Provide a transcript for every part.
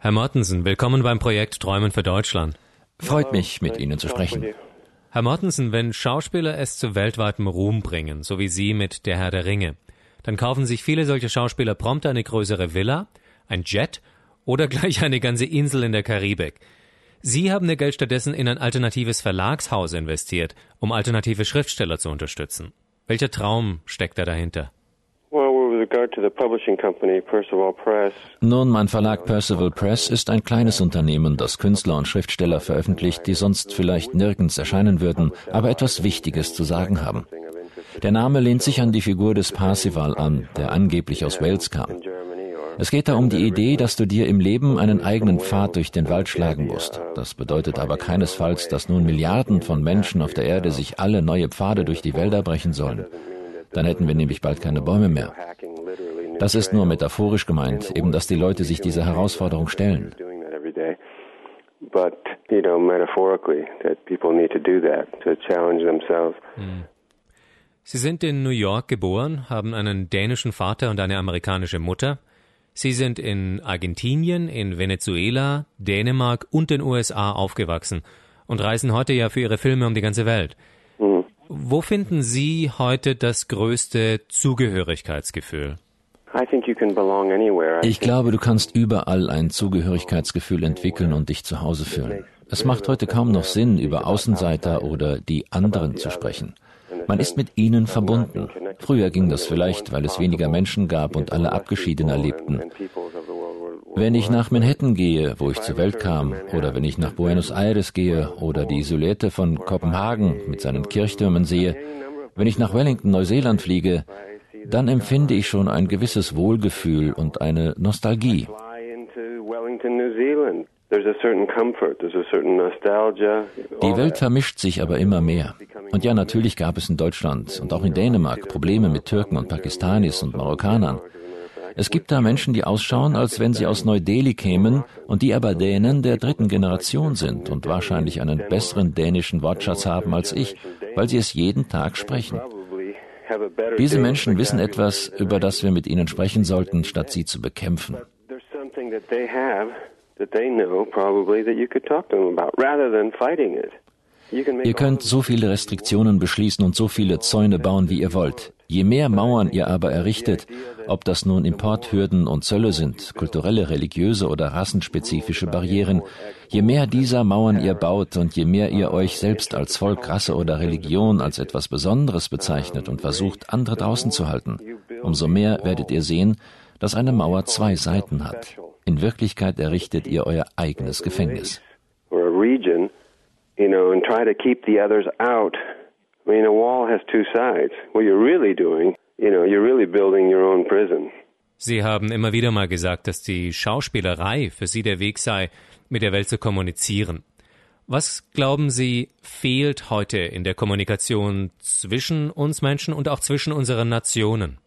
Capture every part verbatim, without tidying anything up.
Herr Mortensen, willkommen beim Projekt Träumen für Deutschland. Freut mich, mit Ihnen zu sprechen. Herr Mortensen, wenn Schauspieler es zu weltweitem Ruhm bringen, so wie Sie mit Der Herr der Ringe, dann kaufen sich viele solche Schauspieler prompt eine größere Villa, ein Jet oder gleich eine ganze Insel in der Karibik. Sie haben Ihr Geld stattdessen in ein alternatives Verlagshaus investiert, um alternative Schriftsteller zu unterstützen. Welcher Traum steckt da dahinter? Nun, mein Verlag Percival Press ist ein kleines Unternehmen, das Künstler und Schriftsteller veröffentlicht, die sonst vielleicht nirgends erscheinen würden, aber etwas Wichtiges zu sagen haben. Der Name lehnt sich an die Figur des Parzival an, der angeblich aus Wales kam. Es geht da um die Idee, dass du dir im Leben einen eigenen Pfad durch den Wald schlagen musst. Das bedeutet aber keinesfalls, dass nun Milliarden von Menschen auf der Erde sich alle neue Pfade durch die Wälder brechen sollen. Dann hätten wir nämlich bald keine Bäume mehr. Das ist nur metaphorisch gemeint, eben dass die Leute sich dieser Herausforderung stellen. Sie sind in New York geboren, haben einen dänischen Vater und eine amerikanische Mutter. Sie sind in Argentinien, in Venezuela, Dänemark und den U S A aufgewachsen und reisen heute ja für ihre Filme um die ganze Welt. Mhm. Wo finden Sie heute das größte Zugehörigkeitsgefühl? Ich glaube, du kannst überall ein Zugehörigkeitsgefühl entwickeln und dich zu Hause fühlen. Es macht heute kaum noch Sinn, über Außenseiter oder die anderen zu sprechen. Man ist mit ihnen verbunden. Früher ging das vielleicht, weil es weniger Menschen gab und alle abgeschiedener lebten. Wenn ich nach Manhattan gehe, wo ich zur Welt kam, oder wenn ich nach Buenos Aires gehe oder die Silhouette von Kopenhagen mit seinen Kirchtürmen sehe, wenn ich nach Wellington, Neuseeland fliege, dann empfinde ich schon ein gewisses Wohlgefühl und eine Nostalgie. Die Welt vermischt sich aber immer mehr. Und ja, natürlich gab es in Deutschland und auch in Dänemark Probleme mit Türken und Pakistanis und Marokkanern. Es gibt da Menschen, die ausschauen, als wenn sie aus Neu-Delhi kämen und die aber Dänen der dritten Generation sind und wahrscheinlich einen besseren dänischen Wortschatz haben als ich, weil sie es jeden Tag sprechen. Diese Menschen wissen etwas, über das wir mit ihnen sprechen sollten, statt sie zu bekämpfen. Ihr könnt so viele Restriktionen beschließen und so viele Zäune bauen, wie ihr wollt. Je mehr Mauern ihr aber errichtet, ob das nun Importhürden und Zölle sind, kulturelle, religiöse oder rassenspezifische Barrieren, je mehr dieser Mauern ihr baut und je mehr ihr euch selbst als Volk, Rasse oder Religion als etwas Besonderes bezeichnet und versucht, andere draußen zu halten, umso mehr werdet ihr sehen, dass eine Mauer zwei Seiten hat. In Wirklichkeit errichtet ihr euer eigenes Gefängnis. You know, and try to keep the others out. I mean, a wall has two sides. What you're really doing, you know, you're really building your own prison. Sie haben immer wieder mal gesagt, dass die Schauspielerei für Sie der Weg sei, mit der Welt zu kommunizieren. Was, glauben Sie, fehlt heute in der Kommunikation zwischen uns Menschen und auch zwischen unseren Nationen?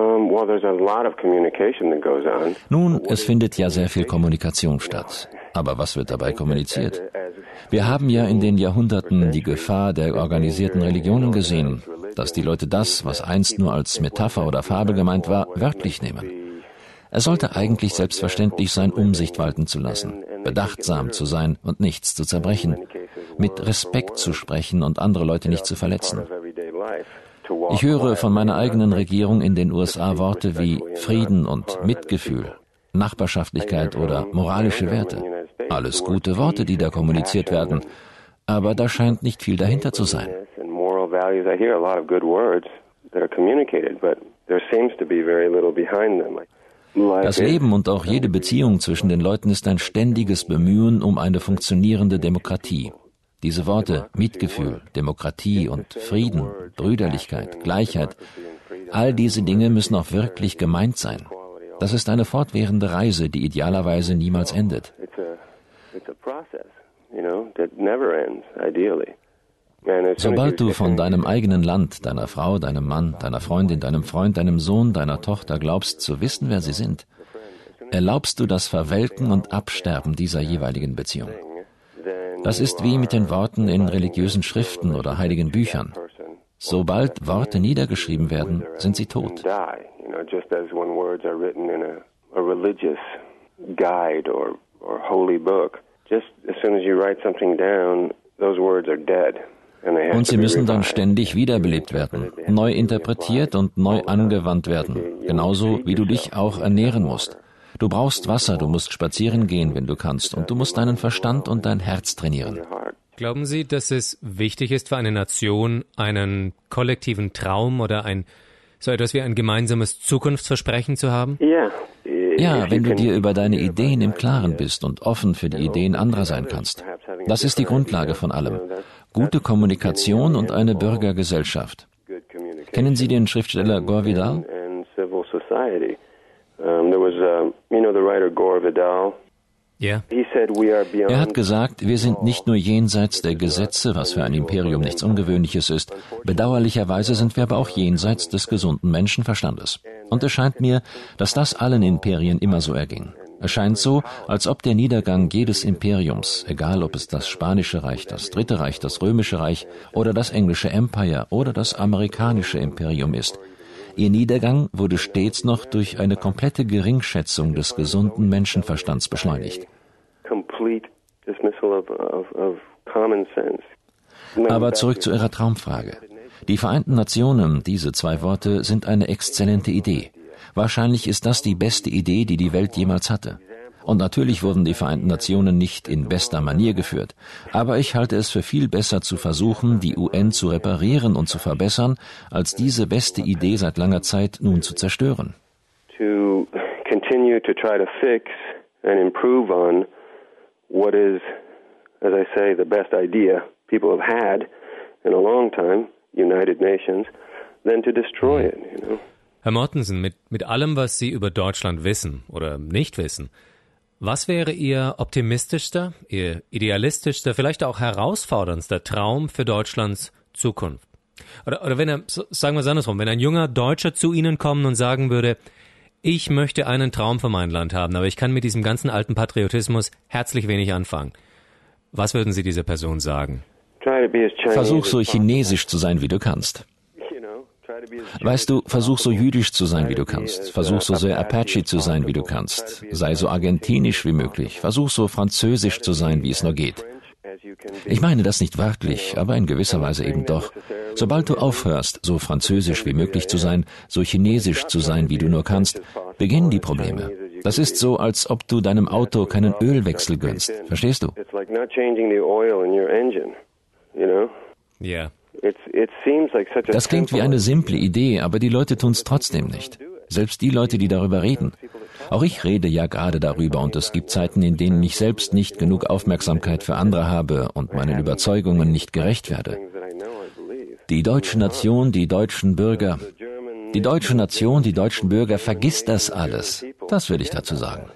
Nun, es findet ja sehr viel Kommunikation statt. Aber was wird dabei kommuniziert? Wir haben ja in den Jahrhunderten die Gefahr der organisierten Religionen gesehen, dass die Leute das, was einst nur als Metapher oder Fabel gemeint war, wörtlich nehmen. Es sollte eigentlich selbstverständlich sein, Umsicht walten zu lassen, bedachtsam zu sein und nichts zu zerbrechen, mit Respekt zu sprechen und andere Leute nicht zu verletzen. Ich höre von meiner eigenen Regierung in den U S A Worte wie Frieden und Mitgefühl, Nachbarschaftlichkeit oder moralische Werte. Alles gute Worte, die da kommuniziert werden, aber da scheint nicht viel dahinter zu sein. Das Leben und auch jede Beziehung zwischen den Leuten ist ein ständiges Bemühen um eine funktionierende Demokratie. Diese Worte Mitgefühl, Demokratie und Frieden, Brüderlichkeit, Gleichheit, all diese Dinge müssen auch wirklich gemeint sein. Das ist eine fortwährende Reise, die idealerweise niemals endet. Sobald du von deinem eigenen Land, deiner Frau, deinem Mann, deiner Freundin, deinem Freund, deinem Sohn, deiner Tochter glaubst zu wissen, wer sie sind, erlaubst du das Verwelken und Absterben dieser jeweiligen Beziehung. Das ist wie mit den Worten in religiösen Schriften oder heiligen Büchern. Sobald Worte niedergeschrieben werden, sind sie tot. or holy book, just as soon as you write something down, those words are dead. Und sie müssen dann ständig wiederbelebt werden, neu interpretiert und neu angewandt werden, genauso wie du dich auch ernähren musst. Du brauchst Wasser, du musst spazieren gehen, wenn du kannst, und du musst deinen Verstand und dein Herz trainieren. Glauben Sie, dass es wichtig ist für eine Nation, einen kollektiven Traum oder ein so etwas wie ein gemeinsames Zukunftsversprechen zu haben? Ja, wenn du dir über deine Ideen im Klaren bist und offen für die Ideen anderer sein kannst. Das ist die Grundlage von allem. Gute Kommunikation und eine Bürgergesellschaft. Kennen Sie den Schriftsteller Gore Vidal? Ja. Er hat gesagt, wir sind nicht nur jenseits der Gesetze, was für ein Imperium nichts Ungewöhnliches ist. Bedauerlicherweise sind wir aber auch jenseits des gesunden Menschenverstandes. Und es scheint mir, dass das allen Imperien immer so erging. Es scheint so, als ob der Niedergang jedes Imperiums, egal ob es das Spanische Reich, das Dritte Reich, das Römische Reich oder das englische Empire oder das amerikanische Imperium ist. Ihr Niedergang wurde stets noch durch eine komplette Geringschätzung des gesunden Menschenverstands beschleunigt. Aber zurück zu Ihrer Traumfrage. Die Vereinten Nationen, diese zwei Worte, sind eine exzellente Idee. Wahrscheinlich ist das die beste Idee, die die Welt jemals hatte. Und natürlich wurden die Vereinten Nationen nicht in bester Manier geführt. Aber ich halte es für viel besser zu versuchen, die U N zu reparieren und zu verbessern, als diese beste Idee seit langer Zeit nun zu zerstören. To continue to try to fix and improve on what is, as I say, the best idea people have had in a long time, United Nations, than to destroy it, you know. Herr Mortensen, mit, mit allem, was Sie über Deutschland wissen oder nicht wissen, was wäre Ihr optimistischster, Ihr idealistischster, vielleicht auch herausforderndster Traum für Deutschlands Zukunft? Oder, oder wenn er, sagen wir es andersrum, wenn ein junger Deutscher zu Ihnen kommen und sagen würde, ich möchte einen Traum für mein Land haben, aber ich kann mit diesem ganzen alten Patriotismus herzlich wenig anfangen. Was würden Sie dieser Person sagen? Versuch so chinesisch zu sein, wie du kannst. Weißt du, versuch so jüdisch zu sein, wie du kannst. Versuch so sehr Apache zu sein, wie du kannst. Sei so argentinisch wie möglich. Versuch so französisch zu sein, wie es nur geht. Ich meine das nicht wörtlich, aber in gewisser Weise eben doch. Sobald du aufhörst, so französisch wie möglich zu sein, so chinesisch zu sein, wie du nur kannst, beginnen die Probleme. Das ist so, als ob du deinem Auto keinen Ölwechsel gönnst. Verstehst du? Ja. Das klingt wie eine simple Idee, aber die Leute tun es trotzdem nicht. Selbst die Leute, die darüber reden. Auch ich rede ja gerade darüber und es gibt Zeiten, in denen ich selbst nicht genug Aufmerksamkeit für andere habe und meinen Überzeugungen nicht gerecht werde. Die deutsche Nation, die deutschen Bürger, die deutsche Nation, die deutschen Bürger, vergiss das alles. Das will ich dazu sagen.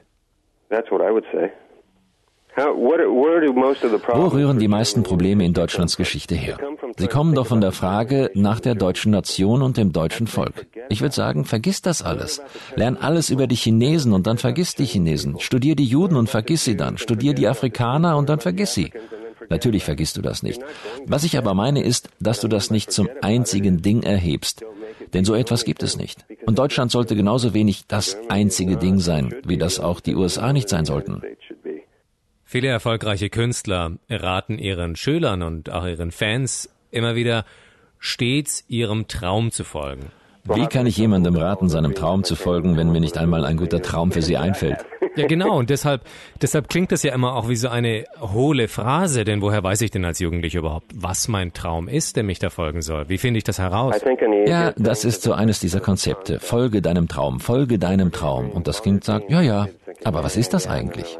Wo rühren die meisten Probleme in Deutschlands Geschichte her? Sie kommen doch von der Frage nach der deutschen Nation und dem deutschen Volk. Ich würde sagen, vergiss das alles. Lern alles über die Chinesen und dann vergiss die Chinesen. Studier die Juden und vergiss sie dann. Studier die Afrikaner und dann vergiss sie. Natürlich vergisst du das nicht. Was ich aber meine ist, dass du das nicht zum einzigen Ding erhebst. Denn so etwas gibt es nicht. Und Deutschland sollte genauso wenig das einzige Ding sein, wie das auch die U S A nicht sein sollten. Viele erfolgreiche Künstler raten ihren Schülern und auch ihren Fans immer wieder, stets ihrem Traum zu folgen. Wie kann ich jemandem raten, seinem Traum zu folgen, wenn mir nicht einmal ein guter Traum für sie einfällt? Ja, genau. Und deshalb, deshalb klingt das ja immer auch wie so eine hohle Phrase. Denn woher weiß ich denn als Jugendlicher überhaupt, was mein Traum ist, der mich da folgen soll? Wie finde ich das heraus? Ja, das ist so eines dieser Konzepte. Folge deinem Traum, folge deinem Traum. Und das Kind sagt, ja, ja, aber was ist das eigentlich?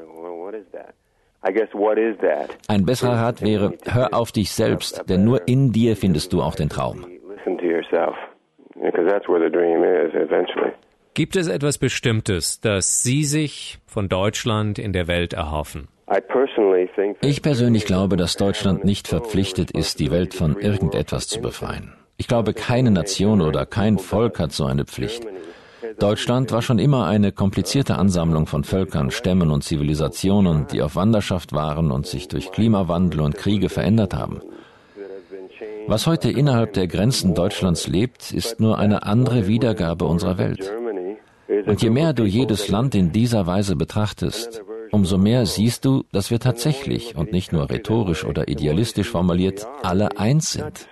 Ein besserer Rat wäre, hör auf dich selbst, denn nur in dir findest du auch den Traum. Gibt es etwas Bestimmtes, das Sie sich von Deutschland in der Welt erhoffen? Ich persönlich glaube, dass Deutschland nicht verpflichtet ist, die Welt von irgendetwas zu befreien. Ich glaube, keine Nation oder kein Volk hat so eine Pflicht. Deutschland war schon immer eine komplizierte Ansammlung von Völkern, Stämmen und Zivilisationen, die auf Wanderschaft waren und sich durch Klimawandel und Kriege verändert haben. Was heute innerhalb der Grenzen Deutschlands lebt, ist nur eine andere Wiedergabe unserer Welt. Und je mehr du jedes Land in dieser Weise betrachtest, umso mehr siehst du, dass wir tatsächlich und nicht nur rhetorisch oder idealistisch formuliert alle eins sind.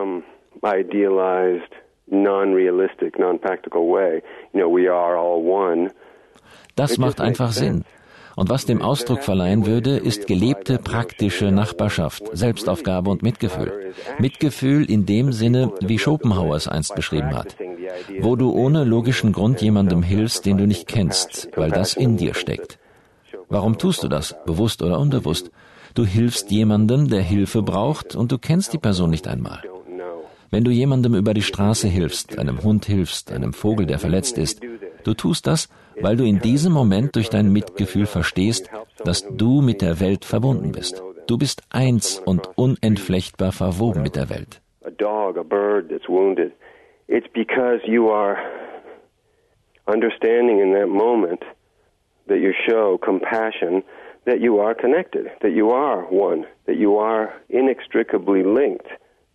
Das macht einfach Sinn. Und was dem Ausdruck verleihen würde, ist gelebte, praktische Nachbarschaft, Selbstaufgabe und Mitgefühl. Mitgefühl in dem Sinne, wie Schopenhauer es einst beschrieben hat, wo du ohne logischen Grund jemandem hilfst, den du nicht kennst, weil das in dir steckt. Warum tust du das, bewusst oder unbewusst? Du hilfst jemandem, der Hilfe braucht, und du kennst die Person nicht einmal. Wenn du jemandem über die Straße hilfst, einem Hund hilfst, einem Vogel, der verletzt ist, du tust das, weil du in diesem Moment durch dein Mitgefühl verstehst, dass du mit der Welt verbunden bist. Du bist eins und unentflechtbar verwoben mit der Welt. A dog, a bird that's wounded. It's because you are understanding in that moment that you show compassion, that you are connected, that you are one, that you are inextricably linked.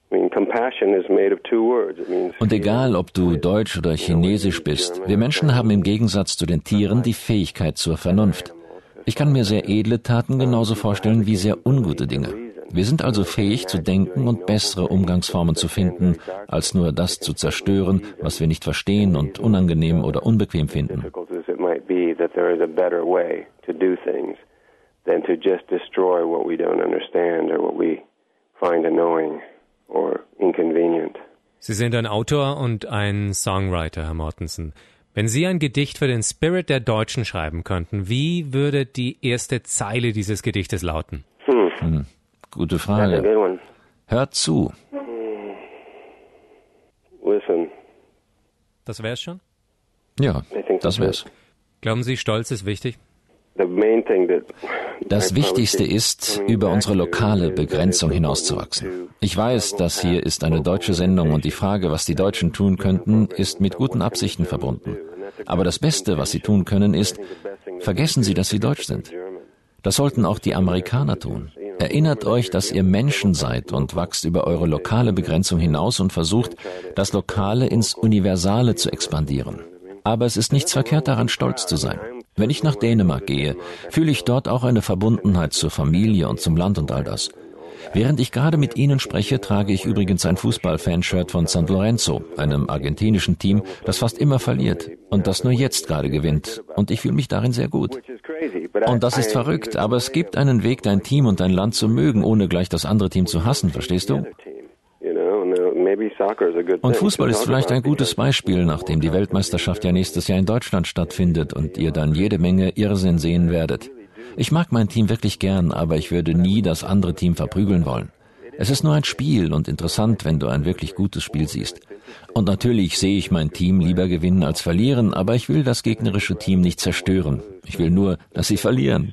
Und egal, ob du Deutsch oder Chinesisch bist, wir Menschen haben im Gegensatz zu den Tieren die Fähigkeit zur Vernunft. Ich kann mir sehr edle Taten genauso vorstellen wie sehr ungute Dinge. Wir sind also fähig zu denken und bessere Umgangsformen zu finden, als nur das zu zerstören, was wir nicht verstehen und unangenehm oder unbequem finden. Sie sind ein Autor und ein Songwriter, Herr Mortensen. Wenn Sie ein Gedicht für den Spirit der Deutschen schreiben könnten, wie würde die erste Zeile dieses Gedichtes lauten? Hm. Hm. Gute Frage. Hört zu. Listen. Das wär's schon? Ja, das wär's. Glauben Sie, Stolz ist wichtig? Das Wichtigste ist, über unsere lokale Begrenzung hinauszuwachsen. Ich weiß, das hier ist eine deutsche Sendung und die Frage, was die Deutschen tun könnten, ist mit guten Absichten verbunden. Aber das Beste, was sie tun können, ist, vergessen Sie, dass Sie deutsch sind. Das sollten auch die Amerikaner tun. Erinnert euch, dass ihr Menschen seid und wachst über eure lokale Begrenzung hinaus und versucht, das Lokale ins Universale zu expandieren. Aber es ist nichts verkehrt daran, stolz zu sein. Wenn ich nach Dänemark gehe, fühle ich dort auch eine Verbundenheit zur Familie und zum Land und all das. Während ich gerade mit Ihnen spreche, trage ich übrigens ein Fußball-Fanshirt von San Lorenzo, einem argentinischen Team, das fast immer verliert und das nur jetzt gerade gewinnt. Und ich fühle mich darin sehr gut. Und das ist verrückt, aber es gibt einen Weg, dein Team und dein Land zu mögen, ohne gleich das andere Team zu hassen, verstehst du? Und Fußball ist vielleicht ein gutes Beispiel, nachdem die Weltmeisterschaft ja nächstes Jahr in Deutschland stattfindet und ihr dann jede Menge Irrsinn sehen werdet. Ich mag mein Team wirklich gern, aber ich würde nie das andere Team verprügeln wollen. Es ist nur ein Spiel und interessant, wenn du ein wirklich gutes Spiel siehst. Und natürlich sehe ich mein Team lieber gewinnen als verlieren, aber ich will das gegnerische Team nicht zerstören. Ich will nur, dass sie verlieren.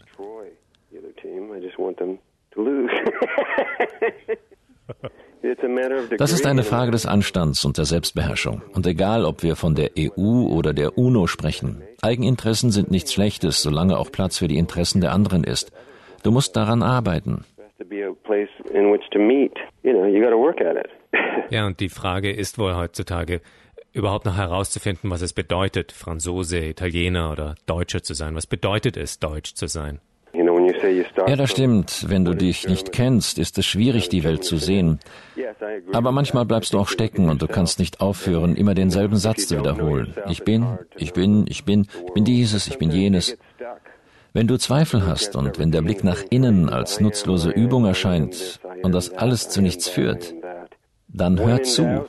Das ist eine Frage des Anstands und der Selbstbeherrschung. Und egal, ob wir von der E U oder der UNO sprechen, Eigeninteressen sind nichts Schlechtes, solange auch Platz für die Interessen der anderen ist. Du musst daran arbeiten. Ja, und die Frage ist wohl heutzutage, überhaupt noch herauszufinden, was es bedeutet, Franzose, Italiener oder Deutscher zu sein. Was bedeutet es, Deutsch zu sein? Ja, das stimmt. Wenn du dich nicht kennst, ist es schwierig, die Welt zu sehen. Aber manchmal bleibst du auch stecken und du kannst nicht aufhören, immer denselben Satz zu wiederholen. Ich bin, ich bin, ich bin, ich bin dieses, ich bin jenes. Wenn du Zweifel hast und wenn der Blick nach innen als nutzlose Übung erscheint und das alles zu nichts führt, dann hör zu. Ja.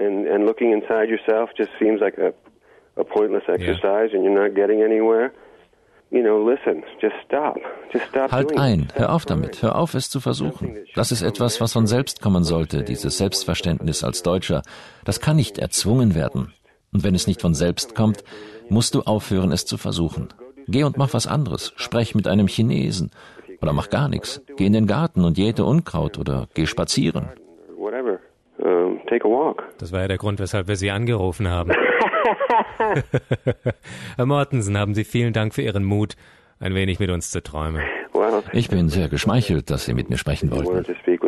Halt ein, hör auf damit, hör auf, es zu versuchen. Das ist etwas, was von selbst kommen sollte, dieses Selbstverständnis als Deutscher. Das kann nicht erzwungen werden. Und wenn es nicht von selbst kommt, musst du aufhören, es zu versuchen. Geh und mach was anderes, sprech mit einem Chinesen oder mach gar nichts. Geh in den Garten und jäte Unkraut oder geh spazieren. Das war ja der Grund, weshalb wir Sie angerufen haben. Herr Mortensen, haben Sie vielen Dank für Ihren Mut, ein wenig mit uns zu träumen. Ich bin sehr geschmeichelt, dass Sie mit mir sprechen wollten.